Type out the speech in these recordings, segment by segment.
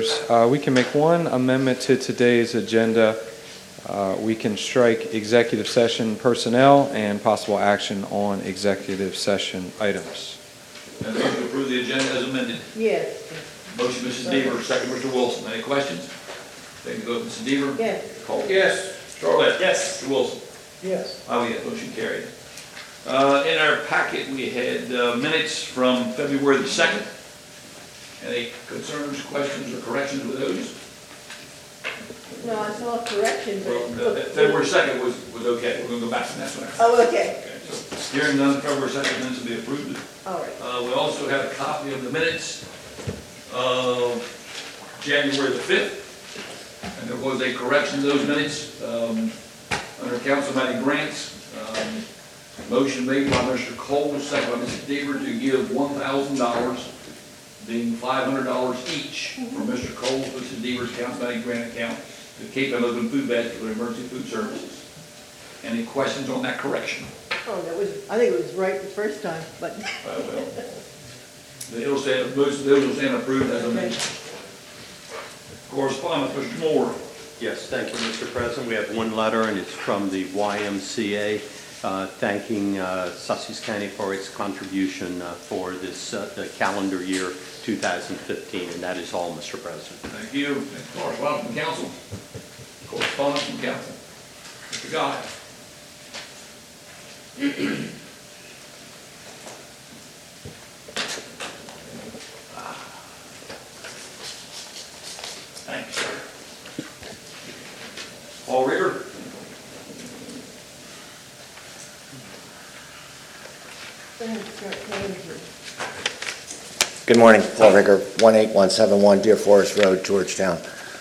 members. We can make one amendment to today's agenda. We can strike executive session personnel and possible action on executive session items. And motion to approve the agenda as amended. Yes. Motion, Mrs. Deaver, second, Mr. Wilson. Any questions? Take the vote, Mrs. Deaver. Yes. Cole. Yes. Charlotte. Yes. Mr. Wilson. Yes. Yes, motion carried. In our packet, we had minutes from February the 2nd. Any concerns, questions, or corrections with those? No, I saw a correction, Well, but. February 2nd was okay. We're going to go back to that one. Oh, okay. Okay, so hearing none, February 2nd minutes will be approved. All right. We also have a copy of the minutes of January the 5th. And there was a correction to those minutes under Councilman Grant's. Motion made by Mr. Cole, second by Mrs. Deaver, to give $1,000, being $500 each, from Mr. Cole, Mrs. Deaver's Councilman Grant account to Cape and Open Food Basket for emergency food services. Any questions on that correction? Oh, I think it was right the first time, but. Well, it'll stand, most of those will stand approved as amended. Correspondence, Mr. Moore. Yes, thank you, Mr. President. We have one letter, and it's from the YMCA thanking Sussex County for its contribution for this the calendar year 2015, and that is all, Mr. President. Thank you. Next correspondence from council. Correspondence from council. Mr. Guy. Thank you, sir. Paul Rigger. Good morning, Paul Rigger, 18171 Deer Forest Road, Georgetown.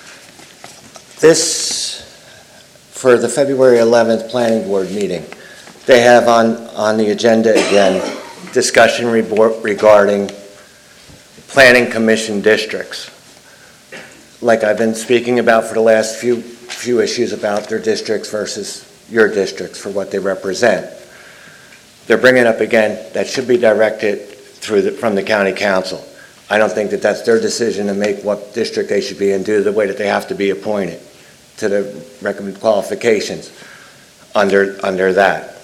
This, for the February 11th Planning Board meeting, they have on the agenda again, discussion regarding Planning Commission districts. Like I've been speaking about for the last few issues about their districts versus your districts for what they represent. They're bringing up again, that should be directed from the county council. I don't think that that's their decision to make what district they should be in due to the way that they have to be appointed to the recommended qualifications under that.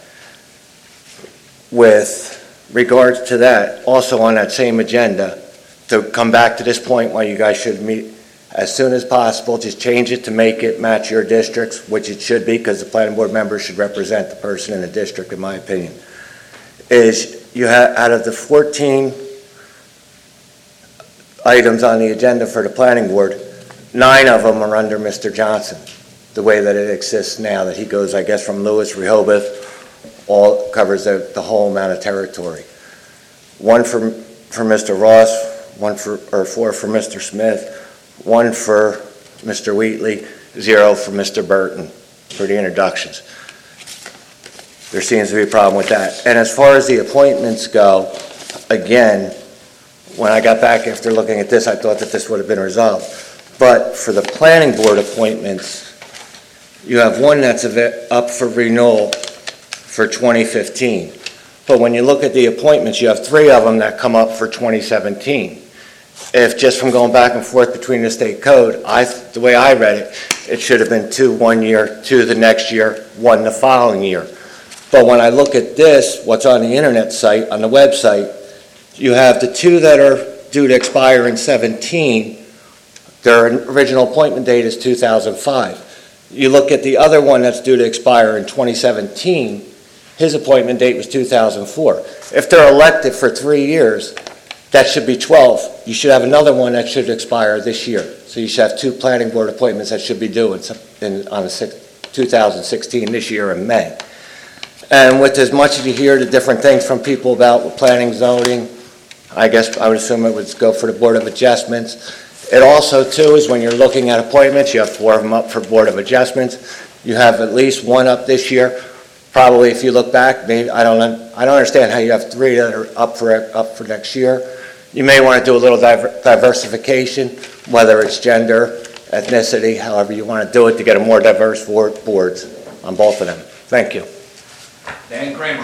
With regards to that, also on that same agenda, to come back to this point where you guys should meet as soon as possible, just change it to make it match your districts, which it should be because the planning board members should represent the person in the district, in my opinion. Is you have, out of the 14 items on the agenda for the planning board, 9 of them are under Mr. Johnson, the way that it exists now, that he goes, I guess, from Lewis, Rehoboth, all covers the whole amount of territory. 1 for Mr. Ross, 4 for Mr. Smith, 1 for Mr. Wheatley, 0 for Mr. Burton for the introductions. There seems to be a problem with that. And as far as the appointments go, again, when I got back after looking at this, I thought that this would have been resolved. But for the planning board appointments, you have one that's up for renewal for 2015. But when you look at the appointments, you have 3 of them that come up for 2017. If just from going back and forth between the state code, the way I read it, it should have been 2 one year, 2 the next year, 1 the following year. But when I look at this, what's on the internet site, on the website, you have the 2 that are due to expire in 17. Their original appointment date is 2005. You look at the other one that's due to expire in 2017, his appointment date was 2004. If they're elected for 3 years, that should be 12. You should have another one that should expire this year. So you should have 2 planning board appointments that should be due on 2016 this year in May. And with as much as you hear the different things from people about planning, zoning, I guess I would assume it would go for the Board of Adjustments. It also, too, is when you're looking at appointments, you have 4 of them up for Board of Adjustments. You have at least 1 up this year. Probably, if you look back, maybe I don't understand how you have 3 that are up for next year. You may want to do a little diversification, whether it's gender, ethnicity, however you want to do it, to get a more diverse boards on both of them. Thank you. Dan Kramer.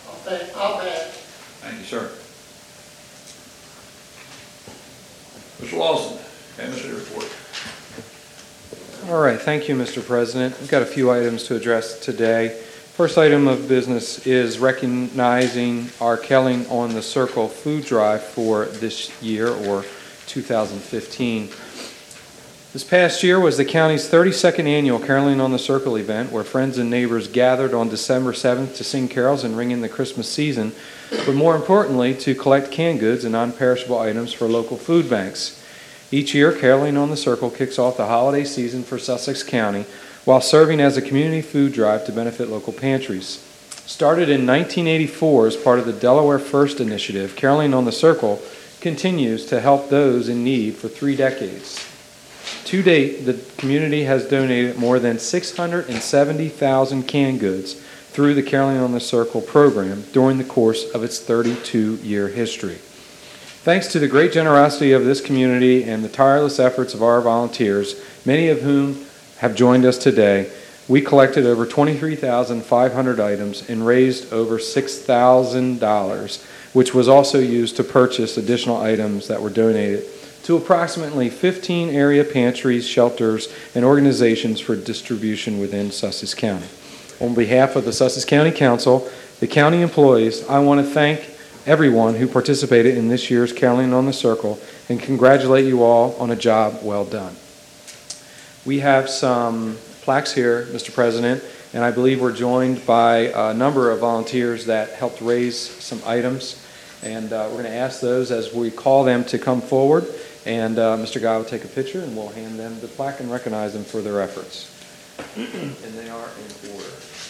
I'll bet. Thank you, sir. Mr. Mr. Lawson, administrative report. All right, thank you, Mr. President. We've got a few items to address today. First item of business is recognizing our Kelling on the Circle food drive for this year, or 2015. This past year was the county's 32nd annual Caroling on the Circle event, where friends and neighbors gathered on December 7th to sing carols and ring in the Christmas season, but more importantly, to collect canned goods and non-perishable items for local food banks. Each year, Caroling on the Circle kicks off the holiday season for Sussex County while serving as a community food drive to benefit local pantries. Started in 1984 as part of the Delaware First Initiative, Caroling on the Circle continues to help those in need for 3 decades. To date, the community has donated more than 670,000 canned goods through the Caroling on the Circle program during the course of its 32-year history. Thanks to the great generosity of this community and the tireless efforts of our volunteers, many of whom have joined us today, we collected over 23,500 items and raised over $6,000, which was also used to purchase additional items that were donated to approximately 15 area pantries, shelters, and organizations for distribution within Sussex County. On behalf of the Sussex County Council, the county employees, I want to thank everyone who participated in this year's Caroling on the Circle and congratulate you all on a job well done. We have some plaques here, Mr. President, and I believe we're joined by a number of volunteers that helped raise some items, and we're going to ask those as we call them to come forward, and Mr. Guy will take a picture and we'll hand them the plaque and recognize them for their efforts. And they are in order.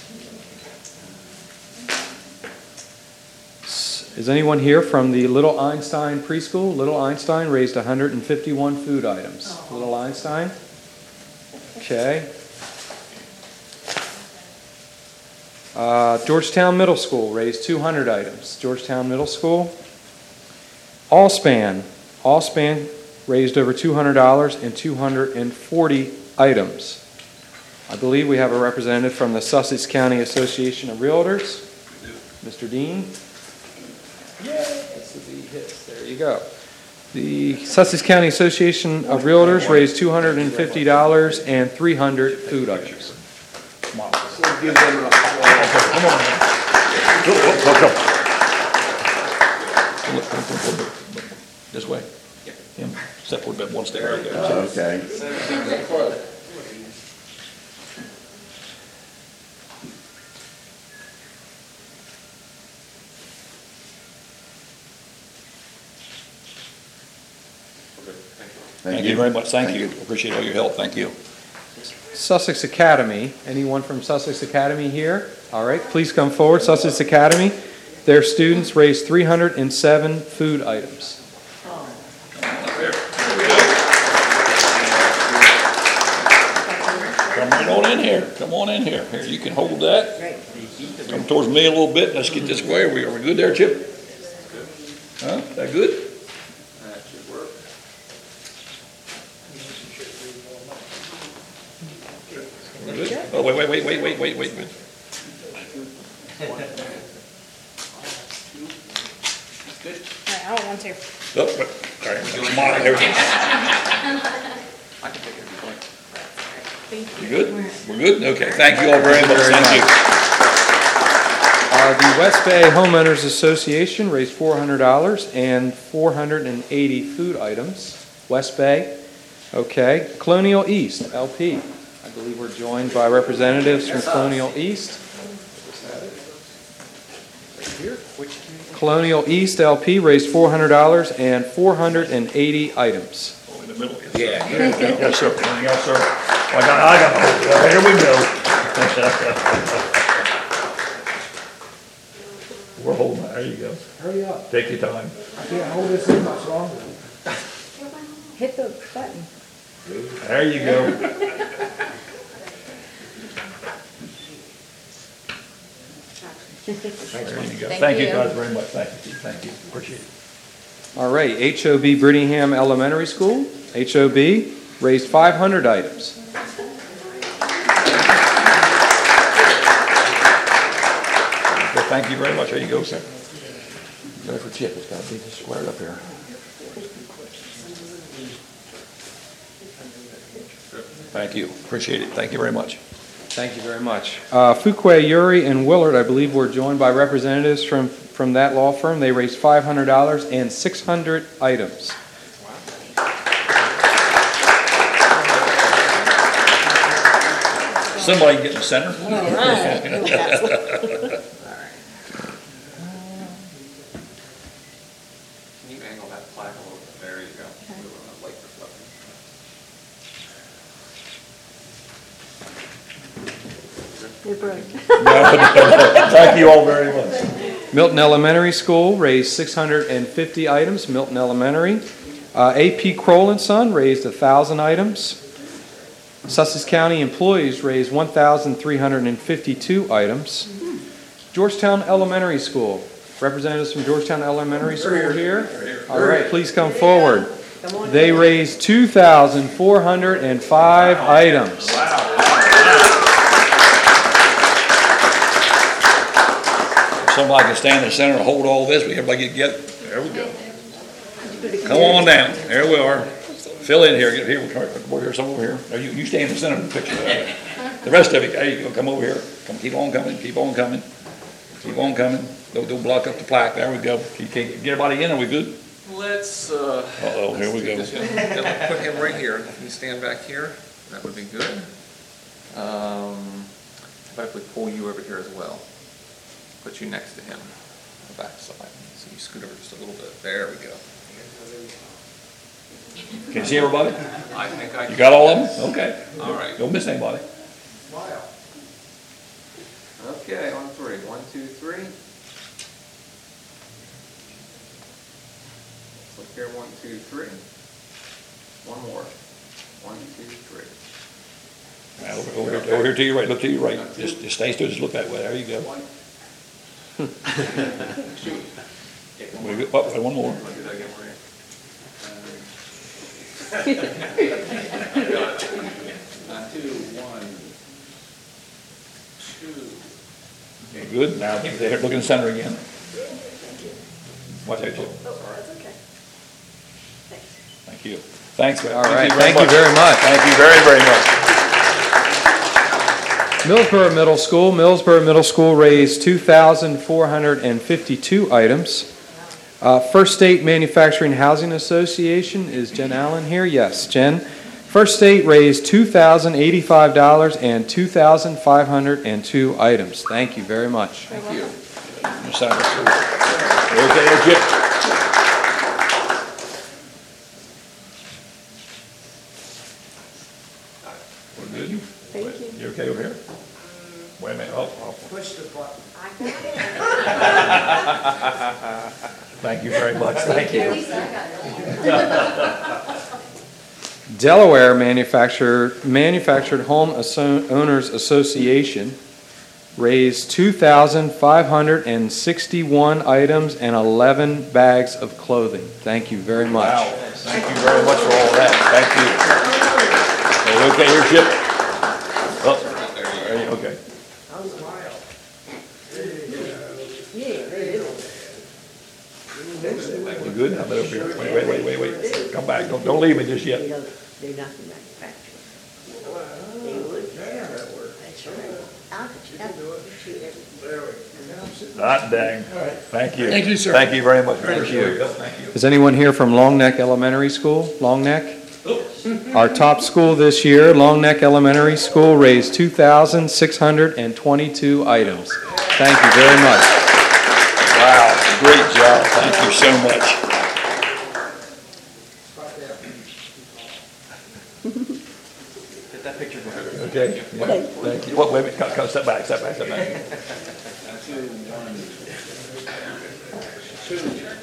Is anyone here from the Little Einstein Preschool? Little Einstein raised 151 food items. Little Einstein? Okay. Georgetown Middle School raised 200 items. Georgetown Middle School. Allspan raised over $200 and 240 items. I believe we have a representative from the Sussex County Association of Realtors. Mr. Dean. That's the big hits. There you go. The Sussex County Association of Realtors raised $250 and 300 food items. Come on. This way. Him. Step forward about one step right there. Okay. Thank you very much. Thank you. Appreciate all your help. Thank you. Sussex Academy. Anyone from Sussex Academy here? All right, please come forward. Sussex Academy. Their students raised 307 food items. Come right on in here. Come on in here. Here, you can hold that. Come towards me a little bit. Let's get this way. Are we good there, Chip? Huh? That good? Oh, wait. All right, I don't want to. Oh, wait. All right, come on, there we go. You good? We're good? Okay, thank you all very much. Thank you. The West Bay Homeowners Association raised $400 and 480 food items. West Bay, okay. Colonial East, LP. I believe we're joined by representatives from Colonial East. Right here. Colonial East, LP raised $400 and 480 items. Oh, in the middle. Yes, sir. Yes, sir. I got to hold it. Here we go. We're holding it. There you go. Hurry up. Take your time. I can't hold this in much longer. Hit the button. There you go. There you go. Thank you guys very much. Thank you. Thank you. Appreciate it. All right, HOB Brittingham Elementary School, HOB, raised 500 items. Well, thank you very much. There you go, sir. Go for Chip. It's got to be squared up here. Thank you, appreciate it, thank you very much. Thank you very much. Fuquay, Uri, and Willard, I believe, were joined by representatives from that law firm. They raised $500 and 600 items. Somebody get in the center. All right. Can you angle that plaque a little bit? There you go. A little light reflecting. You're brilliant. Thank you all very much. Milton Elementary School raised 650 items. Milton Elementary. AP Kroll and Son raised 1,000 items. Sussex County employees raised 1,352 items. Georgetown Elementary School. Representatives from Georgetown Elementary School here? All right, please come forward. They raised 2,405 items. Somebody can stand in the center and hold all this, everybody get together. There we go. Come on down, there we are. Fill in here, get here, over here, some over here. Now, you stay in the center of the picture. The rest of it, there you go, come over here. Come, keep on coming, keep on coming. Keep on coming. Don't block up the plaque, there we go. You can't get everybody in, are we good? Let's, Uh-oh, here we go. put him right here. If you stand back here, that would be good. How about if we pull you over here as well? Put you next to him on the back side. So you scoot over just a little bit. There we go. Can you see everybody? I think I You got all of them? Okay. All right. Don't miss anybody. Okay, on three. 1, 2, 3. Let's look here. 1, 2, 3. One more. 1, 2, 3. Now, over here to your right, look to your right. Just stay still, just look that way, there you go. We're good. Oh, one more. I'll do that again for you. I got it. 2, 1, 2. Okay, good. Now, there, look in the center again. Watch out, Chip. Oh, that's okay. Thank you. Thanks, man. All right, thank you very much. Thank you very, very much. Millsboro Middle School raised 2,452 items. First State Manufacturing Housing Association, is Jen Allen here? Yes, Jen. First State raised $2,085 and 2,502 items. Thank you very much. Thank you. Okay, Chip. We're good? Thank you. You okay over here? Wait a minute. Oh. Push the button. Thank you very much. Thank you. Delaware Manufactured Home Owners Association raised 2,561 items and 11 bags of clothing. Thank you very much. Wow. Thank you very much for all that. Thank you. Are you okay here, Chip? Oh, there you go. Okay. We're good? How about over here? Wait. Come back. Don't leave me just yet. They're not the manufacturer. They would. That's right. I'll shoot everything. Hot dang. Thank you. Thank you, sir. Thank you very much. Thank you. Thank you. Is anyone here from Long Neck Elementary School? Long Neck? Our top school this year, Long Neck Elementary School, raised 2,622 items. Thank you very much. Wow, great job. Thank you so much. Get that picture behind you. Okay. Thank you. Wait a minute. Come, step back. 2, 1, 2.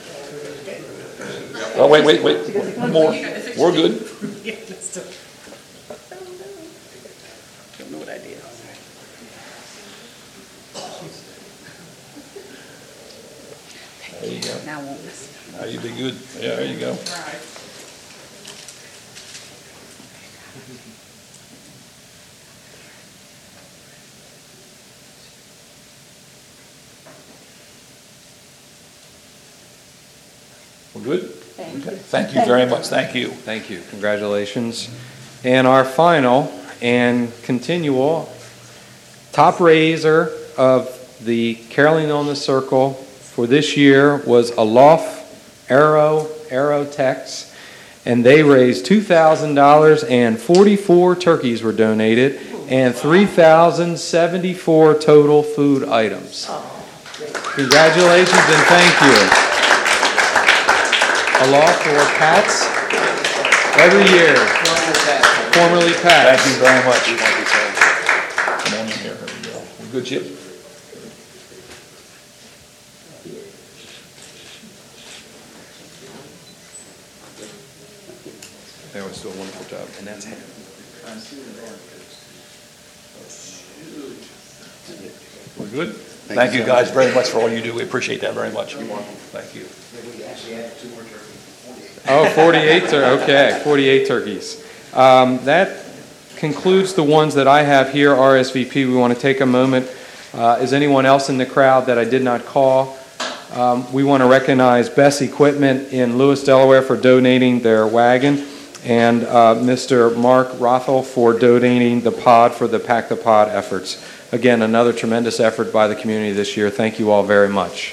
Oh, wait. One more. We're good. Don't know what I did. There you go. Now I won't miss. Now you be good. Yeah, there you go. We're good? Thank you. Thank you very much. Thank you. Thank you. Congratulations. And our final and continual. Top raiser of the Caroling on the Circle for this year was Aloft Aerotechs, and they raised $2,000, and 44 turkeys were donated, and 3,074 total food items. Congratulations and thank you. Aloft or Pats, every year. Formerly Pats. Thank you very much. Come on in here. Here we go. Good, Chip? They always do a wonderful job. And that's him. We're good? Thank you guys very much for all you do. We appreciate that very much. Thank you. Oh, 48, okay, 48 turkeys. That concludes the ones that I have here, RSVP. We want to take a moment. Is anyone else in the crowd that I did not call? We want to recognize Best Equipment in Lewis, Delaware for donating their wagon, and Mr. Mark Rothel for donating the pod for the Pack the Pod efforts. Again, another tremendous effort by the community this year. Thank you all very much.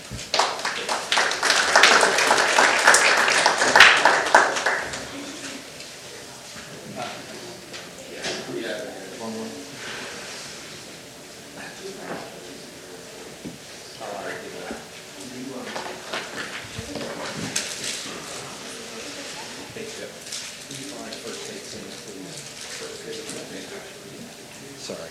Sorry.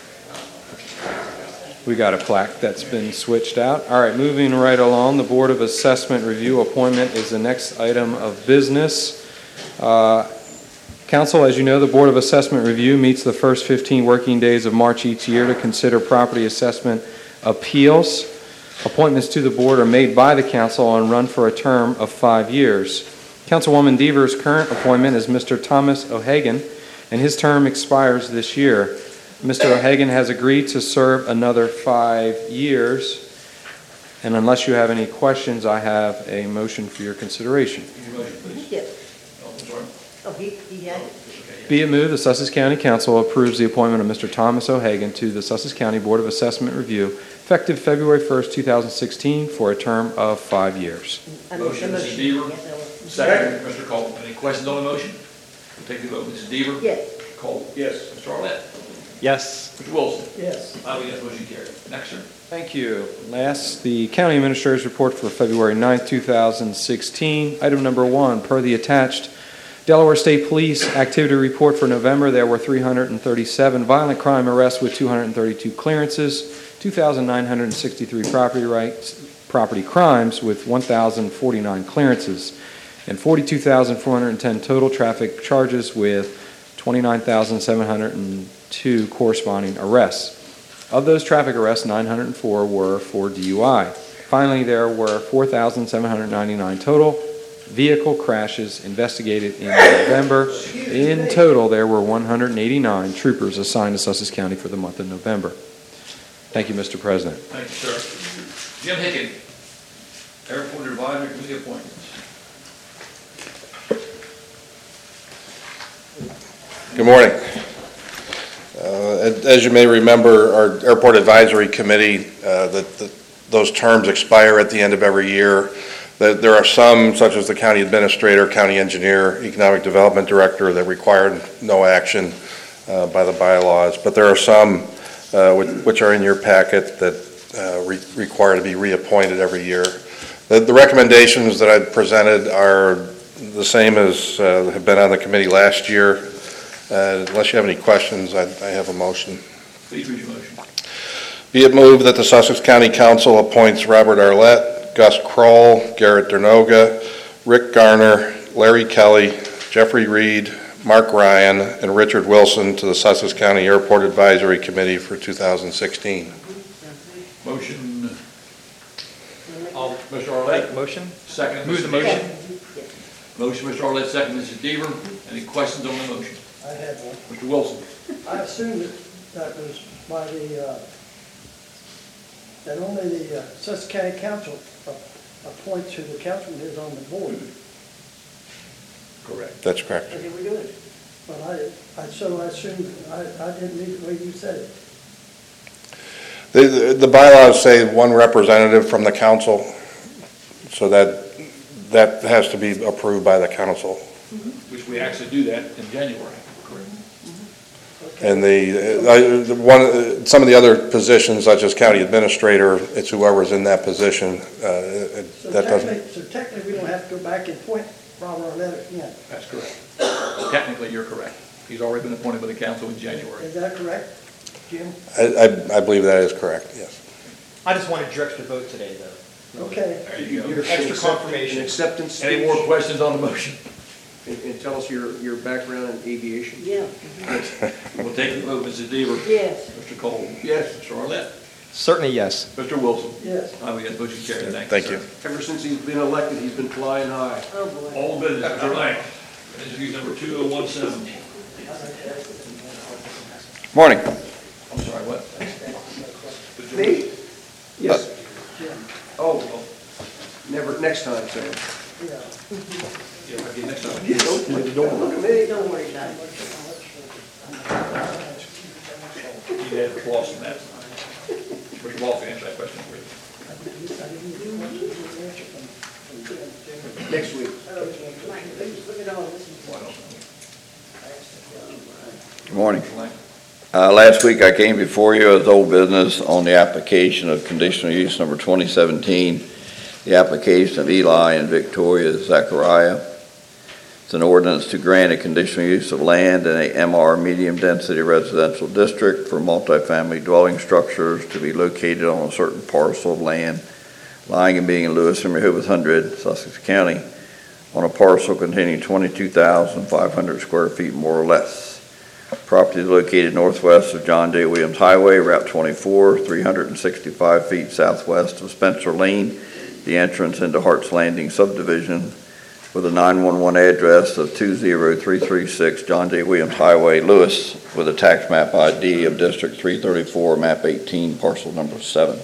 We got a plaque that's been switched out. All right, moving right along, the Board of Assessment Review appointment is the next item of business. Council, as you know, the Board of Assessment Review meets the first 15 working days of March each year to consider property assessment appeals. Appointments to the board are made by the council and run for a term of 5 years. Councilwoman Deaver's current appointment is Mr. Thomas O'Hagan, and his term expires this year. Mr. O'Hagan has agreed to serve another 5 years, and unless you have any questions, I have a motion for your consideration. He had it. Be it moved, the Sussex County Council approves the appointment of Mr. Thomas O'Hagan to the Sussex County Board of Assessment Review, effective February 1st, 2016, for a term of 5 years. Motion, Mrs. Deaver. Second, Mr. Cole. Any questions on the motion? We'll take the vote. Mrs. Deaver? Yes. Cole? Yes. Mr. Arlett? Yes. Mr. Wilson? Yes. I will yes, motion carried. Next, sir. Thank you. Last, the County Administrator's Report for February 9th, 2016. Item number 1, per the attached Delaware State Police Activity Report for November, there were 337 violent crime arrests with 232 clearances, 2,963 property crimes with 1,049 clearances, and 42,410 total traffic charges with 29,702 corresponding arrests. Of those traffic arrests, 904 were for DUI. Finally, there were 4,799 total vehicle crashes investigated in November. In total, there were 189 troopers assigned to Sussex County for the month of November. Thank you, Mr. President. Thank you, sir. Jim Hicken, Airport Advisory Committee appointments. Good morning. As you may remember, our Airport Advisory Committee, those terms expire at the end of every year. There are some, such as the county administrator, county engineer, economic development director, that require no action by the bylaws, but there are some which are in your packet that require to be reappointed every year. The recommendations that I presented are the same as have been on the committee last year. Unless you have any questions, I have a motion. Please read your motion. Be it moved that the Sussex County Council appoints Robert Arlett, Gus Kroll, Garrett Dernoga, Rick Garner, Larry Kelly, Jeffrey Reed, Mark Ryan, and Richard Wilson to the Sussex County Airport Advisory Committee for 2016. Motion. Mr. Arlett. Motion? Second. Move the Mr. motion. Deaver. Motion, Mr. Arlett, second, Mrs. Deaver. Any questions on the motion? I had one. Mr. Wilson. I assumed that was by that only the Sussex County Council appoints who the councilman is on the board. Correct. That's correct. Okay, we're doing it. But so I assumed, I didn't read the way you said it. The bylaws say one representative from the council, so that has to be approved by the council. Which we actually do that in January. And some of the other positions, such as county administrator, it's whoever's in that position. So technically, we don't have to go back and point Robert Arnett again. That's correct. Technically, you're correct. He's already been appointed by the council in January. Is that correct, Jim? I believe that is correct, yes. I just wanted your extra vote today, though. Okay. There you go. Your extra confirmation. Acceptance Any speech, more questions on the motion? and tell us your background in aviation. Yeah. We'll take the vote, Mrs. Deaver. Yes. Mr. Cole. Yes. Mr. Arlett. Certainly, yes. Mr. Wilson. Yes. We got motion carried. Thank you. sir. Ever since he's been elected, he's been flying high. Oh, boy. All business, Mr. Lang. Introduce number 2017. Morning. I'm sorry, what? Me? Yes. Oh, next time, Sam. Yeah. Yeah, okay, next time. Look at me, don't worry about it. You had the loss in that. Mr. Walsh, answer that question for you. Next week. Look at all this. Good morning. Last week I came before you as old business on the application of conditional use number 2017, the application of Eli and Victoria Zachariah. It's an ordinance to grant a conditional use of land in a MR medium-density residential district for multifamily dwelling structures to be located on a certain parcel of land lying and being in Lewis and Rehoboth 100, Sussex County, on a parcel containing 22,500 square feet more or less. Property is located northwest of John J. Williams Highway, Route 24, 365 feet southwest of Spencer Lane, the entrance into Hart's Landing subdivision, with a 911 address of 20336 John J. Williams Highway, Lewis, with a tax map ID of District 334, map 18, parcel number 7.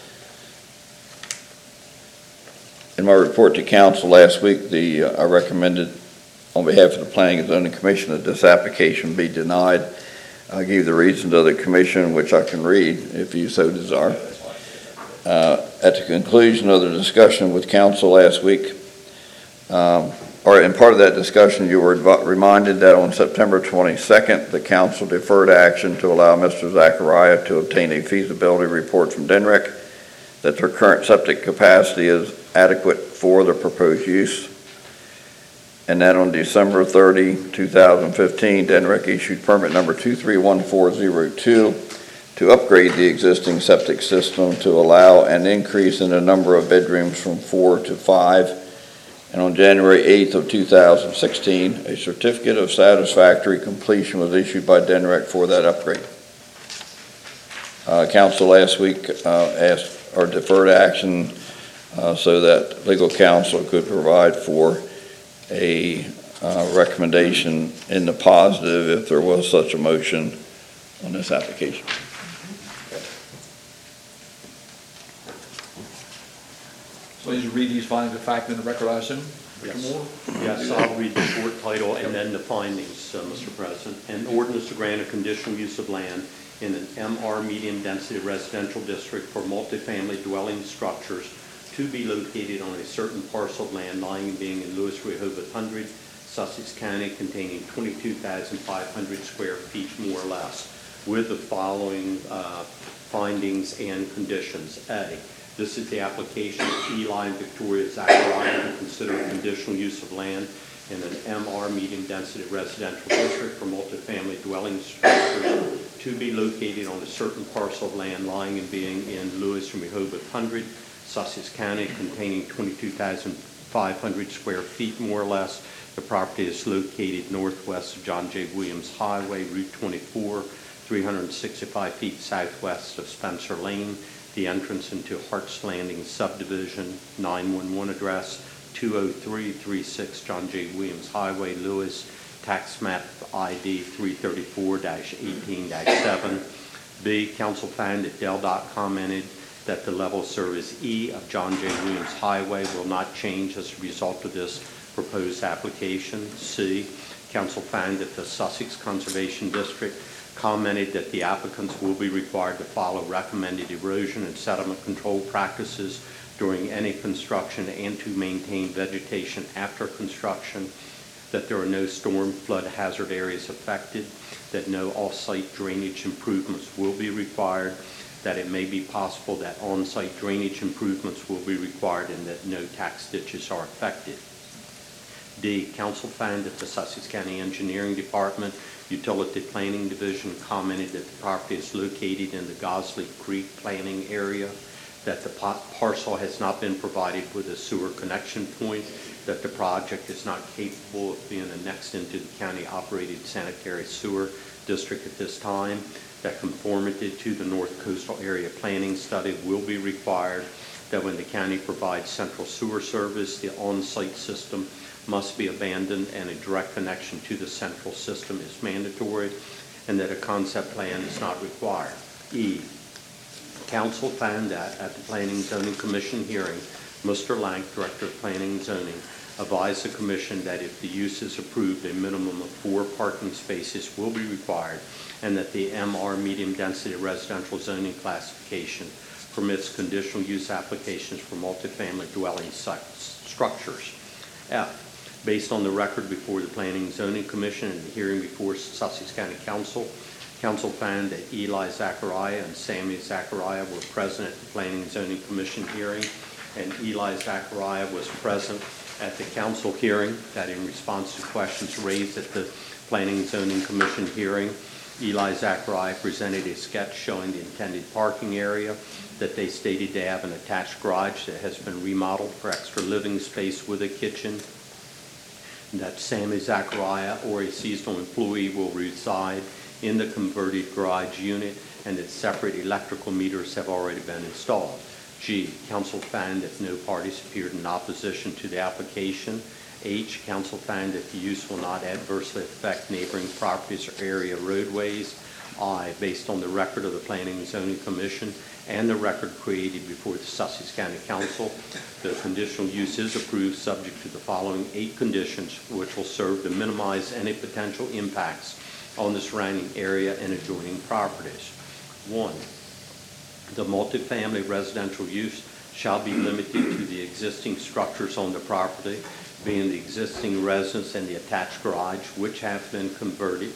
In my report to council last week, I recommended on behalf of the Planning and Zoning Commission that this application be denied. I gave the reason to the commission, which I can read if you so desire. At the conclusion of the discussion with council last week, or in part of that discussion, you were reminded that on September 22nd, the council deferred action to allow Mr. Zachariah to obtain a feasibility report from DENREC that their current septic capacity is adequate for the proposed use. And that on December 30, 2015, DENREC issued permit number 231402 to upgrade the existing septic system to allow an increase in the number of bedrooms from 4 to 5. And on January 8th of 2016, a certificate of satisfactory completion was issued by DENREC for that upgrade. Council last week asked or deferred action so that legal counsel could provide for a recommendation in the positive if there was such a motion on this application. So you read these findings of fact in the record, I assume? Yes. Yes, I'll read the short title and then the findings, Mr. President. An ordinance to grant a conditional use of land in an MR medium-density residential district for multifamily dwelling structures to be located on a certain parcel of land lying and being in Lewis Rehoboth 100, Sussex County, containing 22,500 square feet more or less, with the following findings and conditions. A, this is the application of Eli and Victoria Zachariah to consider a conditional use of land in an MR medium-density residential district for multifamily dwelling structures to be located on a certain parcel of land lying and being in Lewis and Rehoboth 100, Sussex County, containing 22,500 square feet more or less. The property is located northwest of John J. Williams Highway, Route 24, 365 feet southwest of Spencer Lane. The entrance into Hart's Landing subdivision, 911 address, 20336 John J. Williams Highway, Lewis, tax map ID 334-18-7. B, council found that DelDOT commented that the level of service E of John J. Williams Highway will not change as a result of this proposed application. C, Council found that the Sussex Conservation District commented that the applicants will be required to follow recommended erosion and sediment control practices during any construction and to maintain vegetation after construction, that there are no storm flood hazard areas affected, that no off-site drainage improvements will be required, that it may be possible that on-site drainage improvements will be required, and that no tax ditches are affected. D, Council found that the Sussex County Engineering Department Utility Planning Division commented that the property is located in the Gosley Creek planning area, that the parcel has not been provided with a sewer connection point, that the project is not capable of being annexed into the county-operated sanitary sewer district at this time, that conformity to the North Coastal Area Planning Study will be required, that when the county provides central sewer service, the on-site system must be abandoned and a direct connection to the central system is mandatory, and that a concept plan is not required. E, Council found that at the Planning and Zoning Commission hearing, Mr. Lank, Director of Planning and Zoning, advised the Commission that if the use is approved, a minimum of 4 parking spaces will be required, and that the MR medium density residential zoning classification permits conditional use applications for multifamily dwelling structures. F, based on the record before the Planning and Zoning Commission and the hearing before Sussex County Council, Council found that Eli Zachariah and Sammy Zachariah were present at the Planning and Zoning Commission hearing, and Eli Zachariah was present at the council hearing, that in response to questions raised at the Planning and Zoning Commission hearing, Eli Zachariah presented a sketch showing the intended parking area, that they stated they have an attached garage that has been remodeled for extra living space with a kitchen, that Sammy Zachariah or a seasonal employee will reside in the converted garage unit, and that separate electrical meters have already been installed. G, Council found that no parties appeared in opposition to the application. H, Council found that the use will not adversely affect neighboring properties or area roadways. I, based on the record of the Planning and Zoning Commission and the record created before the Sussex County Council, the conditional use is approved subject to the following 8 conditions, which will serve to minimize any potential impacts on the surrounding area and adjoining properties. 1, the multifamily residential use shall be limited to the existing structures on the property, being the existing residence and the attached garage, which has been converted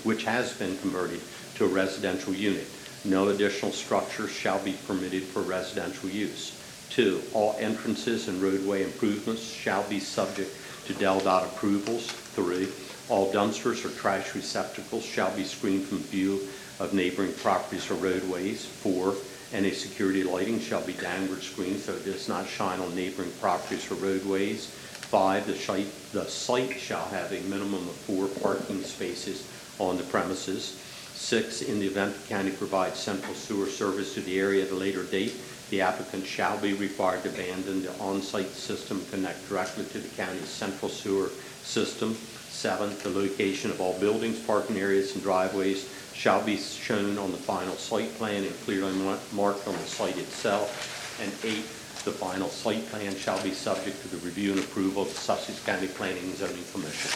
to a residential unit. No additional structures shall be permitted for residential use. 2, all entrances and roadway improvements shall be subject to DelDOT approvals. 3, all dumpsters or trash receptacles shall be screened from view of neighboring properties or roadways. 4, any security lighting shall be downward screened so it does not shine on neighboring properties or roadways. 5, the site shall have a minimum of 4 parking spaces on the premises. 6, in the event the county provides central sewer service to the area at a later date, the applicant shall be required to abandon the on-site system and connect directly to the county's central sewer system. 7, the location of all buildings, parking areas, and driveways shall be shown on the final site plan and clearly marked on the site itself. And 8, the final site plan shall be subject to the review and approval of the Sussex County Planning and Zoning Commission.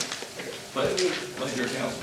Pleasure, Council.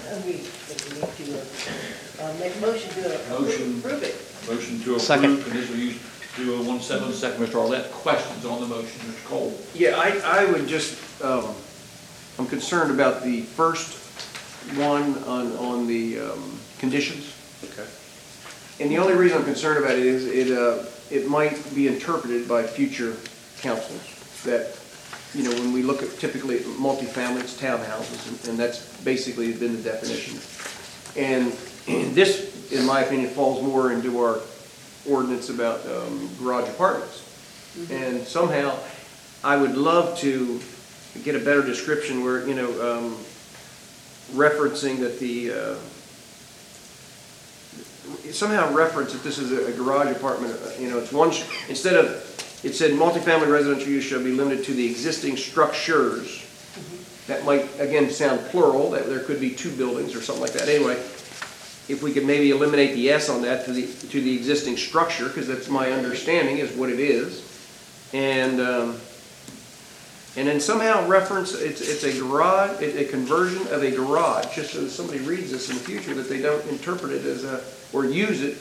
Make a motion to approve it. Motion to Second. approve conditional use 2017, second, Mr. Arlett. Questions on the motion, Mr. Cole? Yeah, I would just, I'm concerned about the first one on the conditions. Okay. And the only reason I'm concerned about it is it might be interpreted by future councils that, you know, when we look at typically multifamily, it's townhouses, and that's basically been the definition. And this, in my opinion, falls more into our ordinance about garage apartments. Mm-hmm. And somehow, I would love to get a better description where, you know, referencing that somehow reference that this is a garage apartment, you know, it's one, instead of, it said multifamily residential use shall be limited to the existing structures. Mm-hmm. That might, again, sound plural, that there could be 2 buildings or something like that. Anyway, if we could maybe eliminate the S on that to the existing structure, because that's my understanding is what it is. And and then somehow reference, it's a garage, a conversion of a garage, just so somebody reads this in the future, that they don't interpret it as or use it,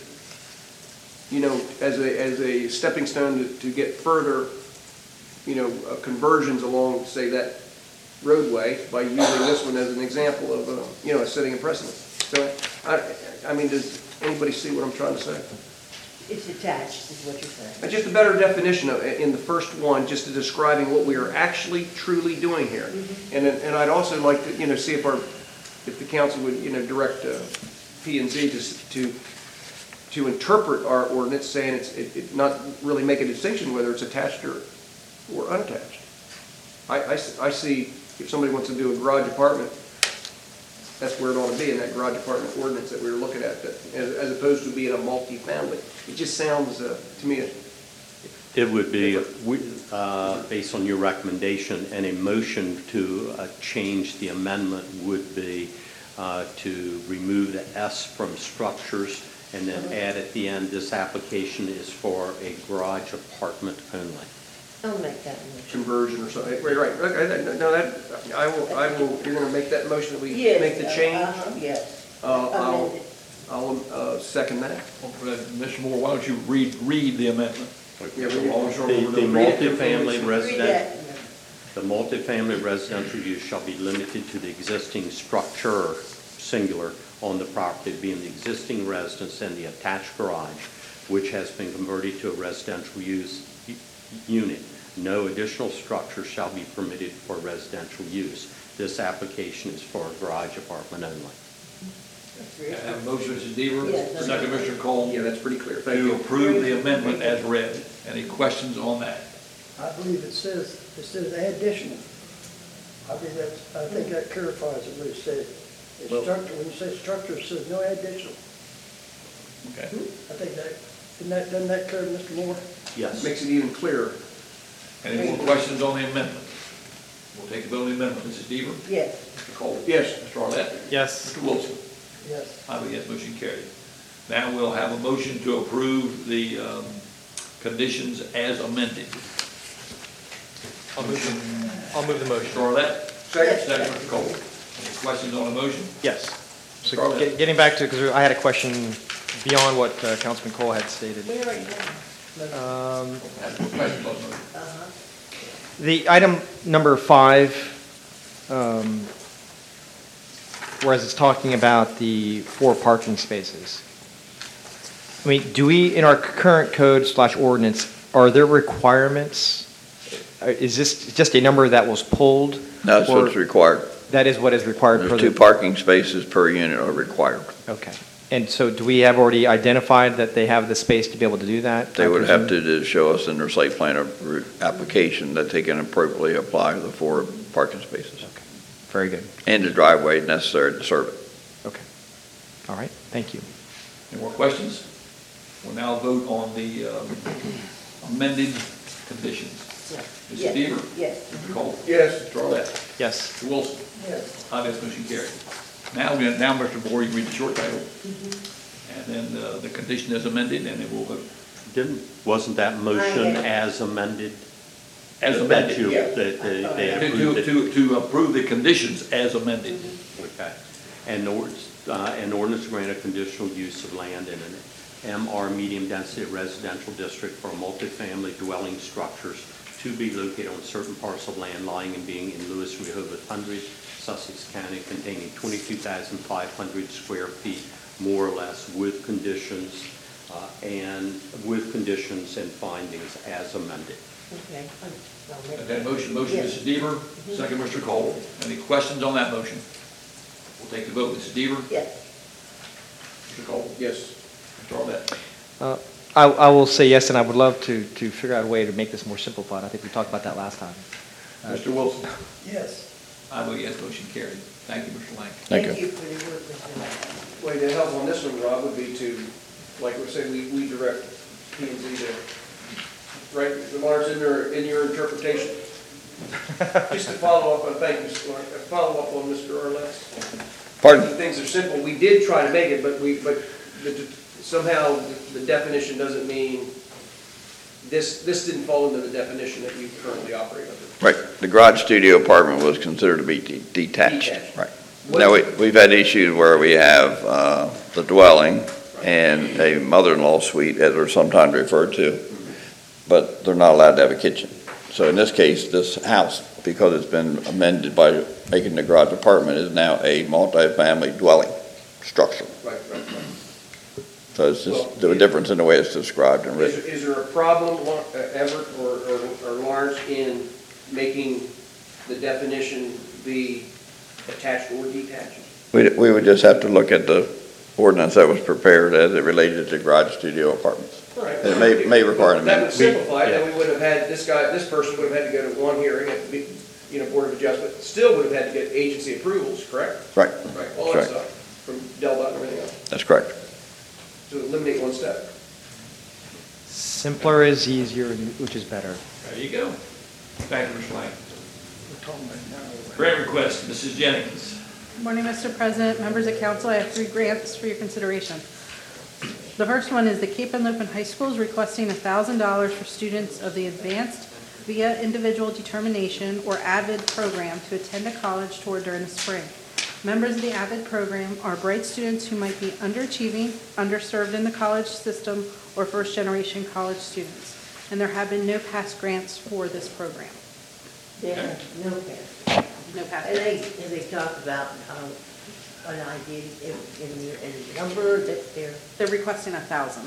as a stepping stone to get further, conversions along, say, that roadway by using this one as an example of, setting a precedent. So, I mean, does anybody see what I'm trying to say? It's attached, is what you're saying. Just a better definition of, in the first one, just to describing what we are actually truly doing here. And I'd also like to, see if the council would, direct P&Z to interpret our ordinance, saying it not really make a distinction whether it's attached or unattached. I see if somebody wants to do a garage apartment, that's where it ought to be, in that garage apartment ordinance that we were looking at, as opposed to being a multifamily. It just sounds, to me, It would be, based on your recommendation, and a motion to change the amendment would be to remove the S from structures and then add at the end, this application is for a garage apartment only. I'll make that motion. conversion or something. Right. Okay, no, I will, you're going to make that motion that we Yes, make the change? yes. I'll second that. Mr. Moore, why don't you read the amendment? Yeah, The multifamily residential use shall be limited to the existing structure, singular, on the property being the existing residence and the attached garage, which has been converted to a residential use unit. No additional structure shall be permitted for residential use. This application is for a garage apartment only. I have a motion, Mrs. Deaver, Yes. second, Mr. Cole, Yeah, that's pretty clear. Thank to you. approve the amendment as read. Any questions on that? I believe it says additional. I think that clarifies it, what it said. It's structure, when you say structure, it says no additional. Okay. I think doesn't that clear, Mr. Moore? Yes. Makes it even clearer. Any more questions on the amendment? We'll take a vote on the amendment. Mrs. Deaver? Yes. Mr. Cole? Yes. Mr. Arlett? Yes. Mr. Wilson? Yes. I vote yes, motion carried. Now we'll have a motion to approve the conditions as amended. I'll move the motion. Mr. Arlett? Second. Second, Mr. Cole. Any questions on the motion? Yes. So Charlotte. getting back to, because I had a question beyond what Councilman Cole had stated. Where are you now? Questions on the motion? The item number 5, whereas it's talking about the 4 parking spaces. I mean, do we, in our current code / ordinance, are there requirements? Is this just a number that was pulled? That's or what's required. That is what is required for There's the... 2 parking spaces per unit are required. Okay. And so do we have already identified that they have the space to be able to do that? They would have to show us in their site plan application that they can appropriately apply the 4 parking spaces. Okay. Very good. And the driveway necessary to serve it. Okay. All right. Thank you. Any more questions? We'll now vote on the amended conditions. Mrs. Yes. Deaver? Yes. Mr. Cole? Yes. Mr. Arlett? Yes. Mr. Wilson? Yes. Aye, yes, motion carried. Now, Mr. Moore, you read the short title, and then the condition is amended, and then we'll vote. Wasn't that motion Okay. as amended? As That amended, you- yeah. that they approved it? To approve the conditions as amended. Okay. And an ordinance to grant a conditional use of land in an MR medium density residential district for multifamily dwelling structures to be located on certain parcel of land lying and being in Lewis, Rehoboth, Hundred, Sussex County, containing 22,500 square feet, more or less, with conditions and findings as amended. Okay. I'll make Okay, that. motion, Yes. Mrs. Deaver, second, Mr. Cole. Any questions on that motion? We'll take the vote. Mrs. Deaver? Yes. Mr. Cole? Yes. Mr. Arlett? I will say yes, and I would love to figure out a way to make this more simplified. I think we talked about that last time. Mr. Wilson? Yes. I vote yes, motion carried. Thank you, Mr. Lang. Thank Thank you for the work, Mr. Lang. Way to help on this one, Rob, would be to, like we're saying, we direct P&Z to, right, the marks in your interpretation. Just to follow up on, thank you, Mr. Clark, follow up on Mr. Arlett's. Pardon? Things are simple. We did try to make it, but somehow the definition doesn't mean, this didn't fall into the definition that we currently operate under. Right. the garage studio apartment was considered to be detached. Detached. Right. Now, we've had issues where we have the dwelling and a mother-in-law suite, as they're sometimes referred to, but they're not allowed to have a kitchen. So in this case, this house, because it's been amended by making the garage apartment, is now a multi-family dwelling structure. Right. So it's just the difference in the way it's described and written. Is there a problem, Everett or Lawrence, in making the definition be attached or detached? We would just have to look at the ordinance that was prepared as it related to garage studio apartments. Right. It may require an That would amendment. simplify it, then we would have had, this person would have had to go to one hearing at the, Board of Adjustment, still would have had to get agency approvals, correct? Right. Right, all that Correct. stuff, from DelDOT and everything else, That's correct. to eliminate one step. Simpler is easier, which is better. There you go. Thank you, Mr. Lang. Grant request, Mrs. Jennings. Good morning, Mr. President, members of council. I have 3 grants for your consideration. The first one is the Cape and Lopin High School is requesting $1,000 for students of the Advanced via Individual Determination or AVID program to attend a college tour during the spring. Members of the AVID program are bright students who might be underachieving, underserved in the college system, or first-generation college students. And there have been no past grants for this program. Yeah, no pass. No past And grants. they talked about an idea in the number that They're requesting 1,000.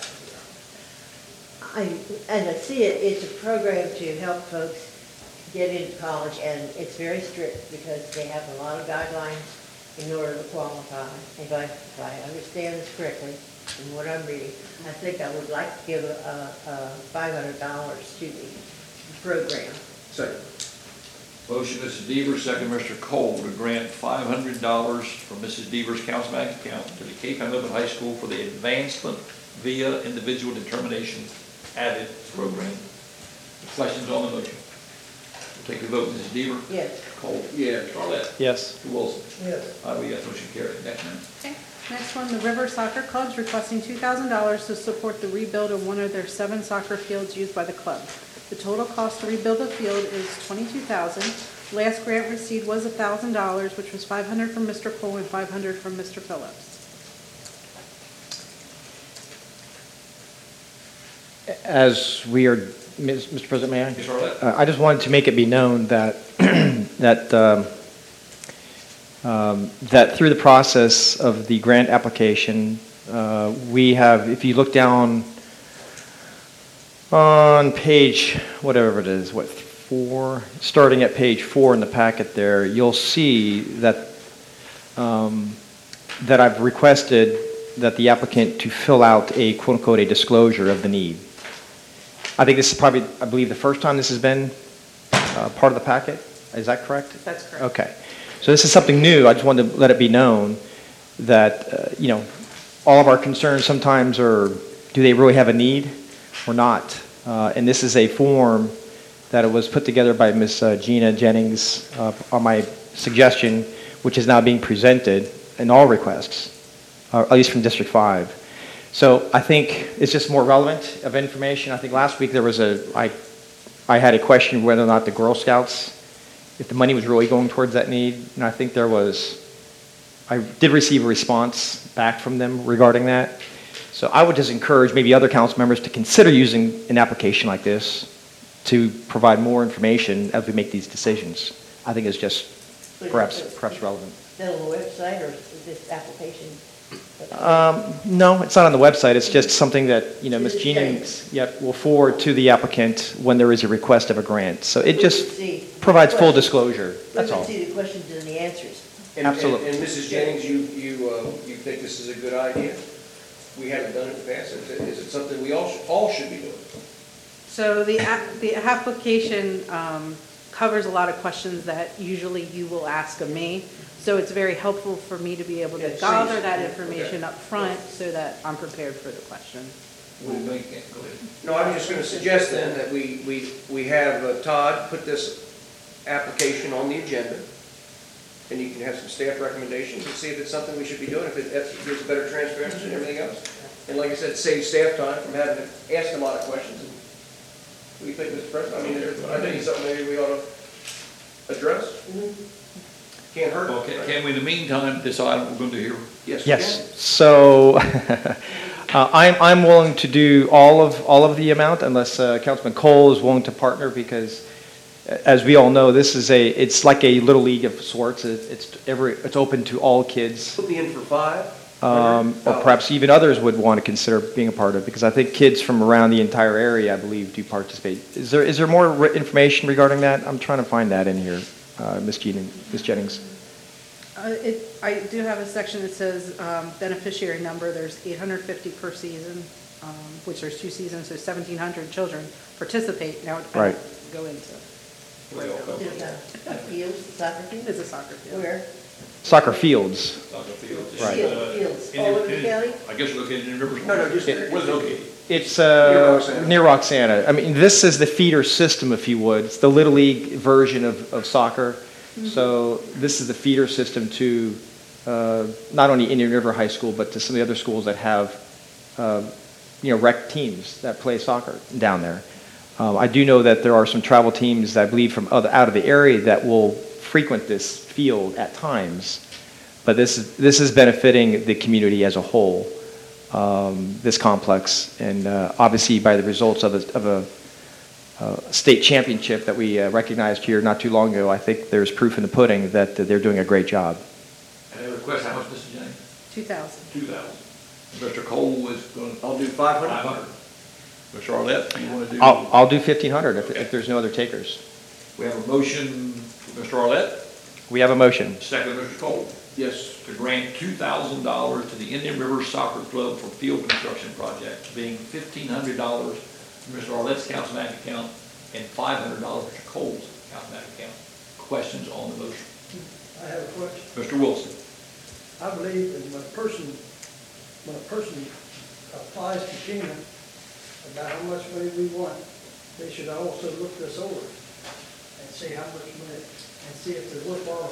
and I see it's a program to help folks get into college, and it's very strict because they have a lot of guidelines in order to qualify. If I understand this correctly, from what I'm reading, I think I would like to give $500 to the program. Second. Motion, Mrs. Devers, second, Mr. Cole, to grant $500 from Mrs. Devers' council bank account to the Cape and Lopin High School for the Advancement via Individual Determination AVID program. Questions on the motion? We'll take a vote. Mrs. Devers? Yes. Cole? Yeah. Charlotte? Yes. Mr. Wilson? Yes. I vote yes, motion carried. Next, ma'am. Okay. Next one, the River Soccer Club's requesting $2,000 to support the rebuild of one of their 7 soccer fields used by the club. The total cost to rebuild the field is $22,000. Last grant received was $1,000, which was $500 from Mr. Cole and $500 from Mr. Phillips. As we are, Mr. President, may I? Yes, Charlotte? I just wanted to make it be known that, that through the process of the grant application, we have, if you look down on page, whatever it is, 4, starting at page 4 in the packet there, you'll see that, that I've requested that the applicant to fill out a quote-unquote a disclosure of the need. I think this is probably, I believe, the first time this has been part of the packet. Is that correct? That's correct. Okay. So this is something new. I just wanted to let it be known that, all of our concerns sometimes are, do they really have a need or not? And this is a form that it was put together by Ms. Gina Jennings on my suggestion, which is now being presented in all requests, at least from District 5. So I think it's just more relevant of information. I think last week there was I had a question whether or not the Girl Scouts, if the money was really going towards that need, and I think I did receive a response back from them regarding that. So I would just encourage maybe other council members to consider using an application like this to provide more information as we make these decisions. I think it's just perhaps relevant. Is that on the website, or is this application? No, it's not on the website. It's just something that, Ms. Jennings will forward to the applicant when there is a request of a grant. So it just provides full disclosure. That's all. We can see the questions and the answers. Absolutely. And Mrs. Jennings, you think this is a good idea? We haven't done it in the past. Is it something we all should be doing? So the application covers a lot of questions that usually you will ask of me. So it's very helpful for me to be able to gather that information up front so that I'm prepared for the question. What do you think? Go ahead. No, I was just going to suggest then that we have Todd put this application on the agenda, and you can have some staff recommendations and see if it's something we should be doing, if it gives better transparency and everything else. And like I said, saves staff time from having to ask a lot of questions. What do you think, Mr. President? I mean, I think it's something maybe we ought to address? Can't hurt. Well, can we in the meantime decide what we're going to do here? Yes, we Yes, so I'm willing to do all of the amount unless Councilman Cole is willing to partner because as we all know, it's like a little league of sorts. It's open to all kids. Put me in for 5. Or perhaps even others would want to consider being a part of it, because I think kids from around the entire area, I believe, do participate. Is there more information regarding that? I'm trying to find that in here, Ms. Jennings. I do have a section that says beneficiary number. There's 850 per season, which there's 2 seasons, so 1,700 children participate. Now it Right. go into. There's a field, soccer field? It's a soccer field. Where? Soccer fields. Soccer fields. Right. Fields, all over the county? I guess you're located in Rivers. No, just. Where's it located? It's Roxana. near Roxana. I mean, this is the feeder system, if you would. It's the Little League version of soccer. So this is the feeder system to not only Indian River High School, but to some of the other schools that have, rec teams that play soccer down there. I do know that there are some travel teams, I believe, from out of the area that will frequent this field at times. But this is benefiting the community as a whole, this complex. And obviously by the results of a state championship that we recognized here not too long ago, I think there's proof in the pudding that they're doing a great job. And I request how much, Mr. Jennings? 2,000. 2,000. Mr. Cole is going to. I'll do 500. 500. Mr. Arlett, you want to do? I'll do 1,500 if there's no other takers. We have a motion for Mr. Arlett, We have a motion. second Mr. Cole, Yes. to grant $2,000 to the Indian River Soccer Club for field construction project, being $1,500 from Mr. Arlett's council bank account and $500 Mr. Cole's council bank account. Questions on the motion? I have a question. Mr. Wilson? I believe that when a person applies to FEMA about how much money we want, they should also look this over and see how much money, and see if it's worthwhile.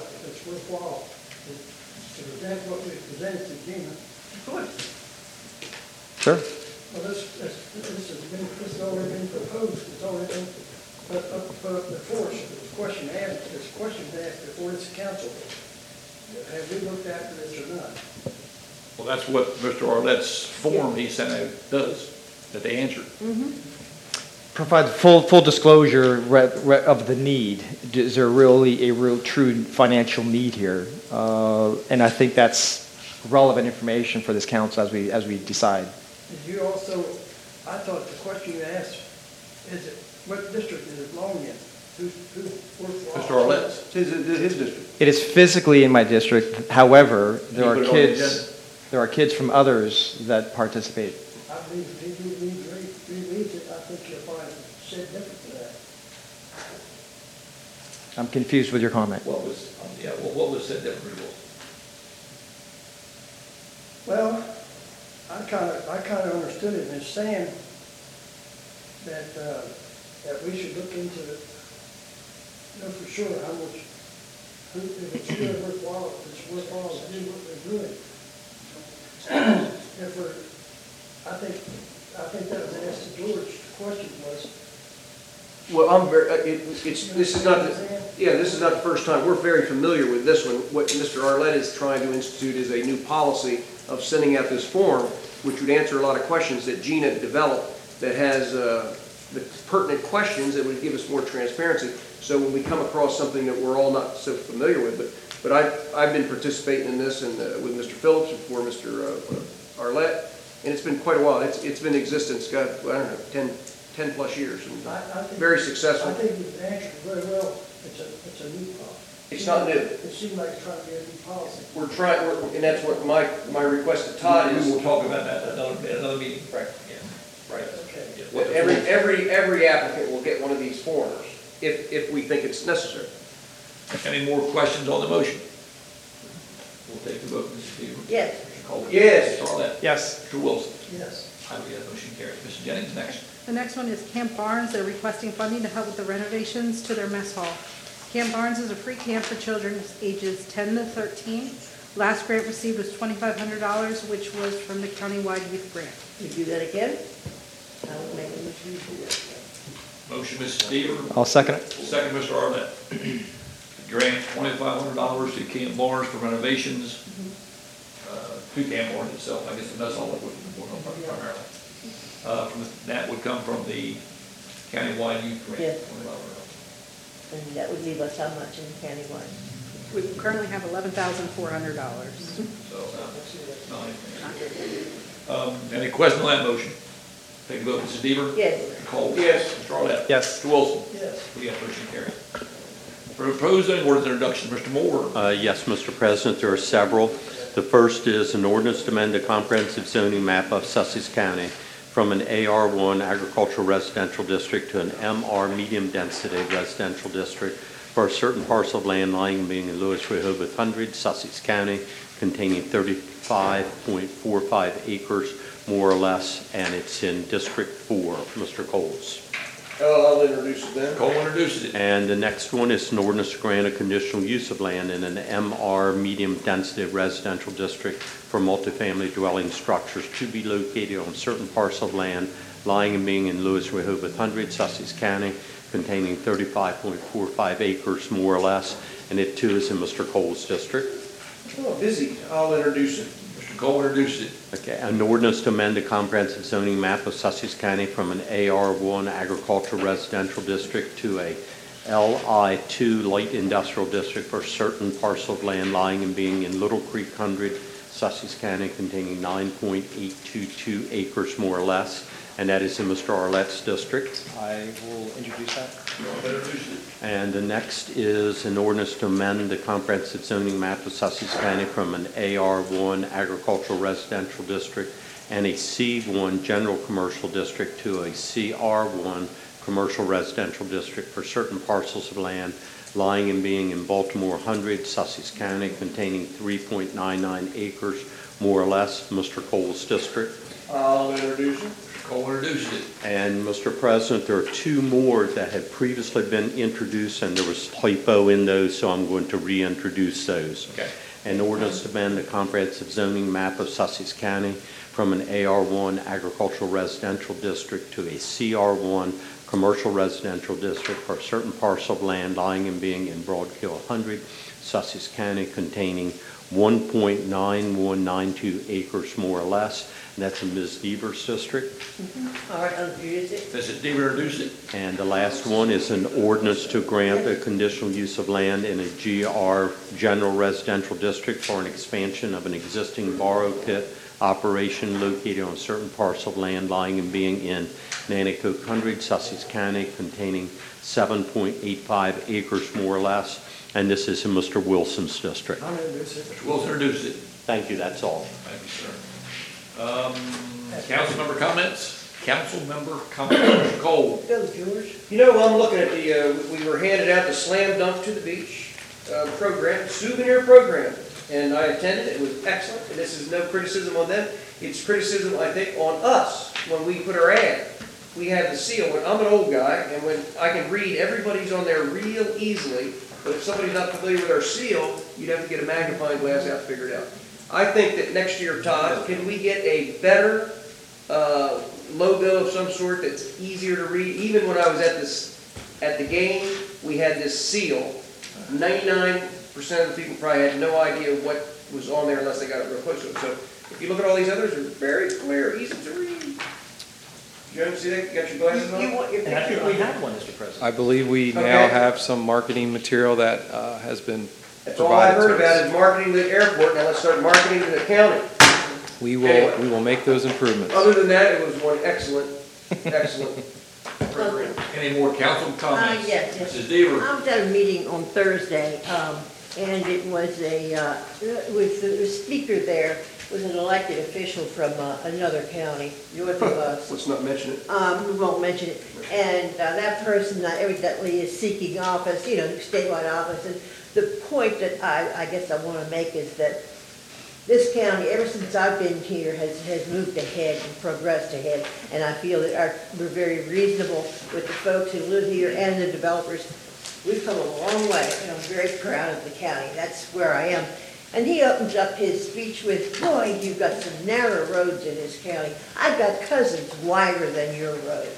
To present what we presented to FEMA. Good. Sure. Well, this has already been proposed, it's already been put up before us. This question asked before this council. Have we looked after this or not? Well, that's what Mr. Arlett's form he sent out does, that they answered. Provide full disclosure of the need. Is there really a real true financial need here? And I think that's relevant information for this council as we decide. Did you also, I thought the question you asked, what district is it belong in? Who's worthwhile? Mr. Arlett's. His district. It is physically in my district. However, there are Can you put it on the agenda? kids from others that participate. I believe if you read it, I think you'll find it said different to that. I'm confused with your comment. What was said there, Mr. Wilson? Well, I kind of understood it as saying that we should look into it, know for sure how much, if it's really worthwhile, to do what we're doing. I think that was asked to George. The question was. Well, this is not the first time. We're very familiar with this one. What Mr. Arlett is trying to institute is a new policy of sending out this form, which would answer a lot of questions that Gina developed that has the pertinent questions that would give us more transparency. So when we come across something that we're all not so familiar with, but I've been participating in this and with Mr. Phillips before Mr. Arlett, and it's been quite a while. It's been in existence, I don't know, 10 plus years, and very successful. I think you've answered very well. It's a new policy. It's not new. It seemed like it's trying to be a new policy. We're trying, and that's what my request to Todd is. We will talk about that at another meeting. Right. Yeah. Right. Okay. Yeah. Every applicant will get one of these forms if we think it's necessary. Any more questions on the motion? We'll take the vote, Mrs. Peter. Yes. Mr. Cole. Yes. Mr. Arlett. Yes. Mr. Wilson. Yes. I will get motion carried. Mrs. Jennings, next. The next one is Camp Barnes. They're requesting funding to help with the renovations to their mess hall. Camp Barnes is a free camp for children ages 10 to 13. Last grant received was $2,500, which was from the countywide youth grant. You do that again? I will make a motion to do that. Motion, Mrs. Peter. I'll second it. Second, Mr. Arlett. grant $2,500 to Camp Lawrence for renovations, to Camp Lawrence itself, I guess that's all it would be primarily. That would come from the countywide youth grant. Yes. $2,500. And that would leave us how much in the countywide? We currently have $11,400. So, any question on that motion? Take a vote, Mrs. Deaver? Yes. Mr. Cole? Yes. Mr. Arlett? Yes. Mr. Wilson? Yes. We have motion carried. Proposed zoning ordinance introduction, Mr. Moore. Yes, Mr. President, there are several. The first is an ordinance to amend the comprehensive zoning map of Sussex County from an AR1 agricultural residential district to an MR medium density residential district for a certain parcel of land lying being in Lewis Rehoboth 100, Sussex County, containing 35.45 acres, more or less, and it's in District 4. Mr. Coles. I'll introduce it then. Cole introduces it. And the next one is an ordinance to grant a conditional use of land in an MR medium density residential district for multifamily dwelling structures to be located on certain parcel of land lying and being in Lewis Rehoboth 100, Sussex County, containing 35.45 acres, more or less, and it too is in Mr. Cole's district. Oh, busy. I'll introduce it. Mr. Cole introduces it. Okay, an ordinance to amend the comprehensive zoning map of Sussex County from an AR1 agricultural residential district to a LI2 light industrial district for certain parcel of land lying and being in Little Creek 100, Sussex County, containing 9.822 acres, more or less, and that is in Mr. Arlett's district. I will introduce that. And the next is an ordinance to amend the comprehensive zoning map of Sussex County from an AR1 agricultural residential district and a C1 general commercial district to a CR1 commercial residential district for certain parcels of land lying and being in Baltimore 100, Sussex County, containing 3.99 acres, more or less, Mr. Cole's district. I'll introduce it. Cole introduced it. And Mr. President, there are two more that had previously been introduced, and there was typo in those, so I'm going to reintroduce those. Okay. An ordinance to amend the comprehensive zoning map of Sussex County from an AR1 agricultural residential district to a CR1 commercial residential district for a certain parcel of land lying and being in Broadkill 100, Sussex County, containing 1.9192 acres, more or less. And that's in Ms. Deaver's district. All right, I'll introduce it. Mrs. Deaver introduced it. And the last one is an ordinance to grant a conditional use of land in a GR general residential district for an expansion of an existing borrow pit operation located on a certain parcel of land lying and being in Nanticoke 100, Sussex County, containing 7.85 acres, more or less. And this is in Mr. Wilson's district. I'll introduce it. Mr. Wilson introduced it. Thank you, that's all. Thank you, sir. Council member comments? Council member comments, Mr. Cole. Go, George. You know, I'm looking at the, we were handed out the Slam Dunk to the Beach program, souvenir program, and I attended. It was excellent, and this is no criticism on them. It's criticism, I think, on us when we put our ad. We have the seal. When I'm an old guy, and when I can read, everybody's on there real easily, but if somebody's not familiar with our seal, you'd have to get a magnifying glass out to figure it out. I think that next year, Todd, can we get a better logo of some sort that's easier to read? Even when I was at the game, we had this seal. 99% of the people probably had no idea what was on there unless they got it real close to it. So if you look at all these others, they're very clear, easy to read. You ever see that? You got your glasses on? You want your And I picture think we on have one, Mr. President. I believe we now Okay. have some marketing material that has been That's all I provided heard to about us. is marketing the airport. Now let's start marketing the county. We will make those improvements. Other than that, it was one excellent, excellent program. Any more council comments? Yes. Mrs. Deaver. I was at a meeting on Thursday, and it was the speaker there was an elected official from another county north of us. Let's not mention it. We won't mention it. And that person evidently is seeking office, statewide office. And the point that I guess I want to make is that this county, ever since I've been here, has moved ahead and progressed ahead. And I feel that we're very reasonable with the folks who live here and the developers. We've come a long way, and I'm very proud of the county. That's where I am. And he opens up his speech with, boy, you've got some narrow roads in this county. I've got cousins wider than your roads.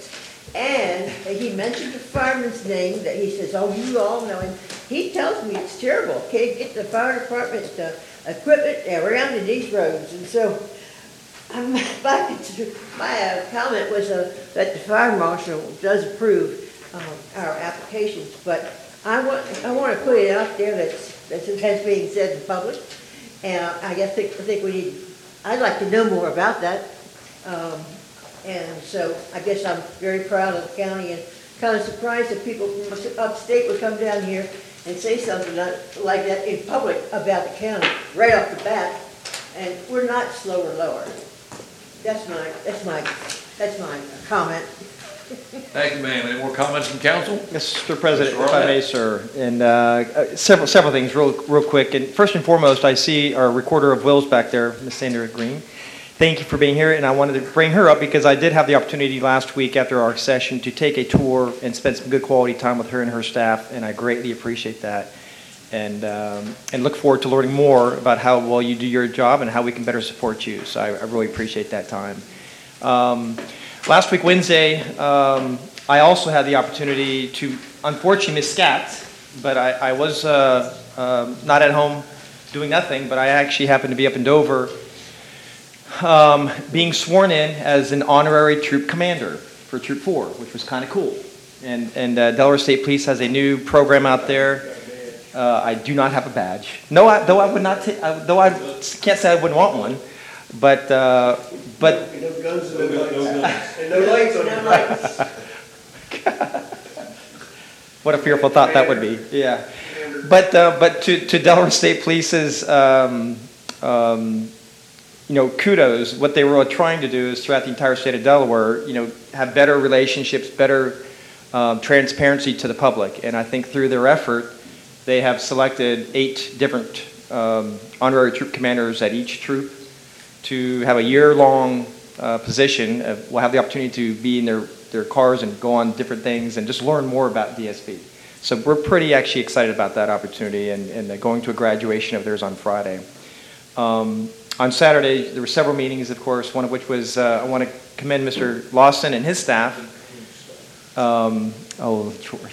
And he mentioned the fireman's name, that he says, oh, you all know him. He tells me it's terrible, can't get the fire department equipment around in these roads. And so my comment was that the fire marshal does approve our applications, but I want to put it out there that's being said in public, and I think we need. I'd like to know more about that, and so I guess I'm very proud of the county, and kind of surprised that people from upstate would come down here and say something like that in public about the county right off the bat, and we're not slow or lower. That's my comment. Thank you, ma'am. Any more comments from council? Mr. President, Mr. if I may, Arnett? sir, and several things real quick. And first and foremost, I see our recorder of wills back there, Ms. Sandra Green. Thank you for being here, and I wanted to bring her up because I did have the opportunity last week after our session to take a tour and spend some good quality time with her and her staff, and I greatly appreciate that. And look forward to learning more about how well you do your job and how we can better support you. So I really appreciate that time. Last week, Wednesday, I also had the opportunity to, unfortunately, miss SCAT, but I was not at home doing nothing, but I actually happened to be up in Dover being sworn in as an honorary troop commander for Troop 4, which was kind of cool. And Delaware State Police has a new program out there. I do not have a badge. Though I would not though I can't say I wouldn't want one, but No guns and no lights. And no lights on your lights. what a fearful thought that would be. Yeah, but to Delaware State Police's kudos. What they were trying to do is throughout the entire state of Delaware, have better relationships, better transparency to the public, and I think through their effort, they have selected 8 different honorary troop commanders at each troop to have a year-long position. Will have the opportunity to be in their cars and go on different things and just learn more about DSP. So we're pretty actually excited about that opportunity and going to a graduation of theirs on Friday. On Saturday, there were several meetings, of course, one of which was I want to commend Mr. Lawson and his staff. George.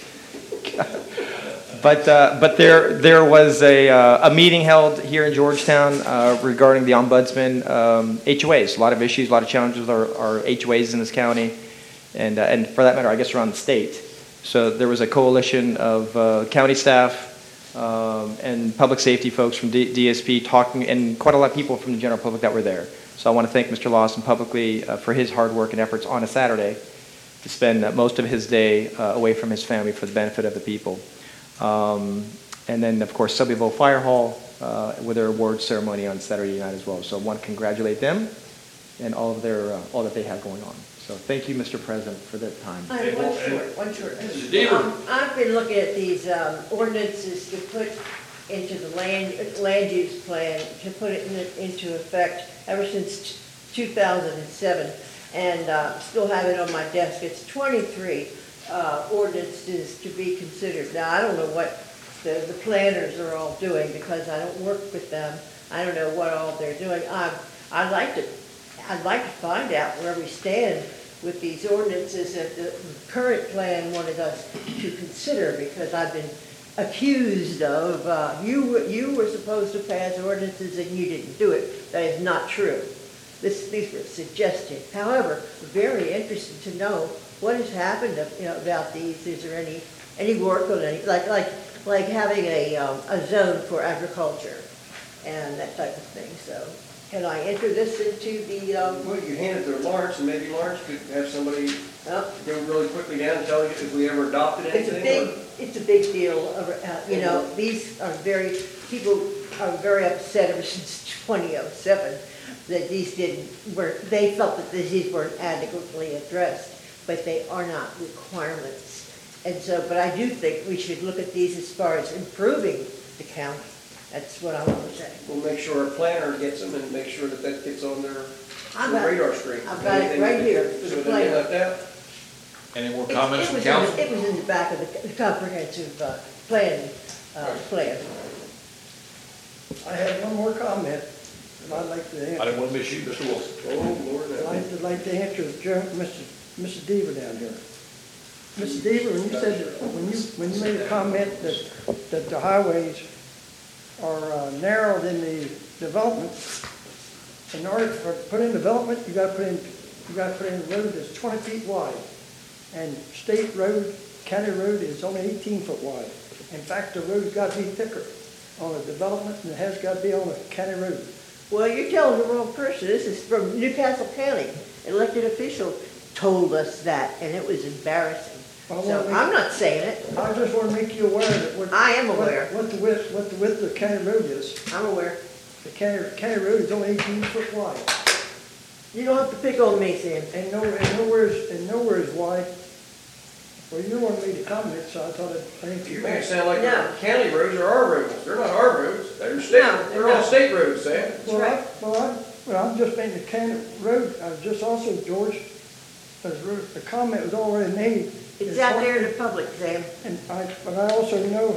But there was a meeting held here in Georgetown regarding the ombudsman HOAs. A lot of issues, a lot of challenges with our HOAs in this county, and for that matter, I guess around the state. So there was a coalition of county staff and public safety folks from DSP talking, and quite a lot of people from the general public that were there. So I want to thank Mr. Lawson publicly for his hard work and efforts on a Saturday to spend most of his day away from his family for the benefit of the people. And then, of course, Shelbyville Fire Hall with their award ceremony on Saturday night as well. So I want to congratulate them and all that they have going on. So thank you, Mr. President, for that time. One short. Deaver. I've been looking at these ordinances to put into the land use plan, to put it into effect ever since 2007, and still have it on my desk. It's 23 ordinances to be considered. Now, I don't know what the planners are all doing because I don't work with them. I don't know what all they're doing. I'd like to find out where we stand with these ordinances that the current plan wanted us to consider, because I've been accused of, you were supposed to pass ordinances and you didn't do it. That is not true. These were suggested. However, very interested to know what has happened about these. Is there any work on any, like having a zone for agriculture and that type of thing? So can I enter this into the? Well, you hand it to Lawrence, and maybe Lawrence could have somebody go really quickly down and tell you if we ever adopted anything. It's a big deal. These are people are very upset ever since 2007 that they felt that these weren't adequately addressed, but they are not requirements. And so, but I do think we should look at these as far as improving the county. That's what I want to say. We'll make sure our planner gets them and make sure that gets on their radar screen. I've got it right here for the planner. Left out. Any more comments from council? It was in the back of the comprehensive plan. I have one more comment that I'd like to answer. I didn't want to miss you, Mr. Wilson. Oh, Lord. I'd like to answer Mrs. Deaver down here. Mrs. Deaver, when you said, that- when you made a comment that the highways are narrowed in the development, in order to put in development, you gotta put in a road that's 20 feet wide. And state road, county road is only 18 foot wide. In fact, the road's gotta be thicker on a development than it has gotta be on a county road. Well, you're telling the wrong person. This is from Newcastle County. Elected official told us that, and it was embarrassing. So I'm not saying it. I just want to make you aware that I am aware. what the width of the county road is. I'm aware. The county road is only 18 foot wide. You don't have to pick on me, Sam. And nowhere is wide. Well, you wanted me to comment, so I thought I think You you make it asked. sound like No. the county roads are our roads. They're not our roads. They're state, No, they're all no. state roads, Sam. Well, I'm just making the county road, just also, George, the comment was already made. It's out there in the public, Sam. But I also know,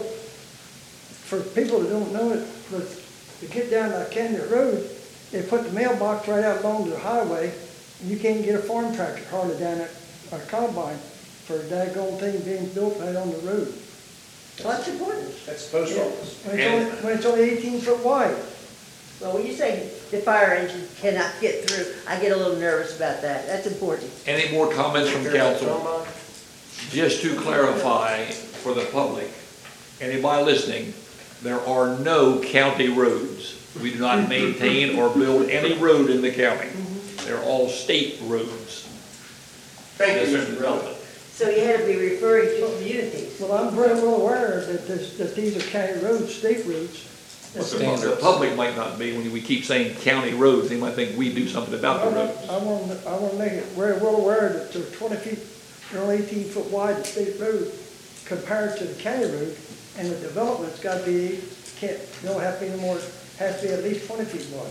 for people that don't know it, but to get down that county road, they put the mailbox right out along the highway, and you can't get a farm tractor hardly down it, a combine, for a daggone thing being built right on the road. Well, that's important. That's the post office. When it's only 18 foot wide. Well, when you say the fire engine cannot get through, I get a little nervous about that. That's important. Any more comments from council? Just to clarify for the public, anybody listening, there are no county roads. We do not maintain or build any road in the county. They're all state roads. Thank you, Mr. President. So you had to be referring to communities. Well, I'm very well aware that these are county roads, state roads. But the public might not be, when we keep saying county roads, they might think we do something about the roads. I want to make it very well aware that they're 20 feet, they're only 18 foot wide, the state road, compared to the county road, and the development's got to be, don't have to be no more, has to be at least 20 feet wide.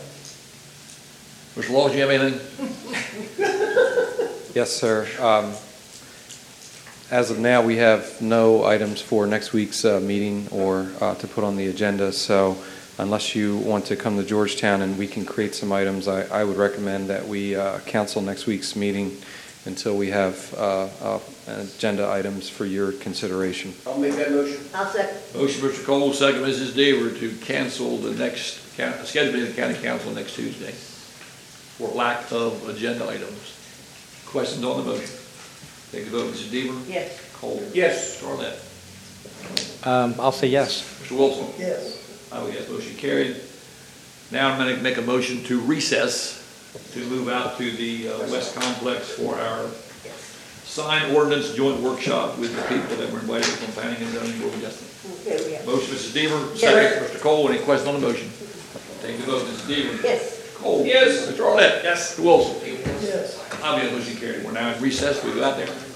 Mr. Laws, do you have anything? Yes, sir. As of now, we have no items for next week's meeting or to put on the agenda, so unless you want to come to Georgetown and we can create some items, I would recommend that we cancel next week's meeting until we have agenda items for your consideration. I'll make that motion. I'll second. Motion, Mr. Cole, second, Mrs. Deaver, to cancel the next, schedule the county council next Tuesday for lack of agenda items. Questions on the motion? Take the vote, Mrs. Deaver. Yes. Cole. Yes. Starlet. I'll say yes. Mr. Wilson. Yes. I would yes, motion carried. Now I'm going to make a motion to recess to move out to the West Complex for our sign ordinance joint workshop with the people that were invited from planning and zoning board of adjustment. Okay, we have. Motion, Mrs. Deaver, Yes. second, Mr. Cole, any questions on the motion? Take the vote, Mrs. Deaver. Yes. Cole. Yes. Mr. Arlett. Yes. Mr. Wilson. Yes. I'll be a motion carried. We're now in recess. We go out there.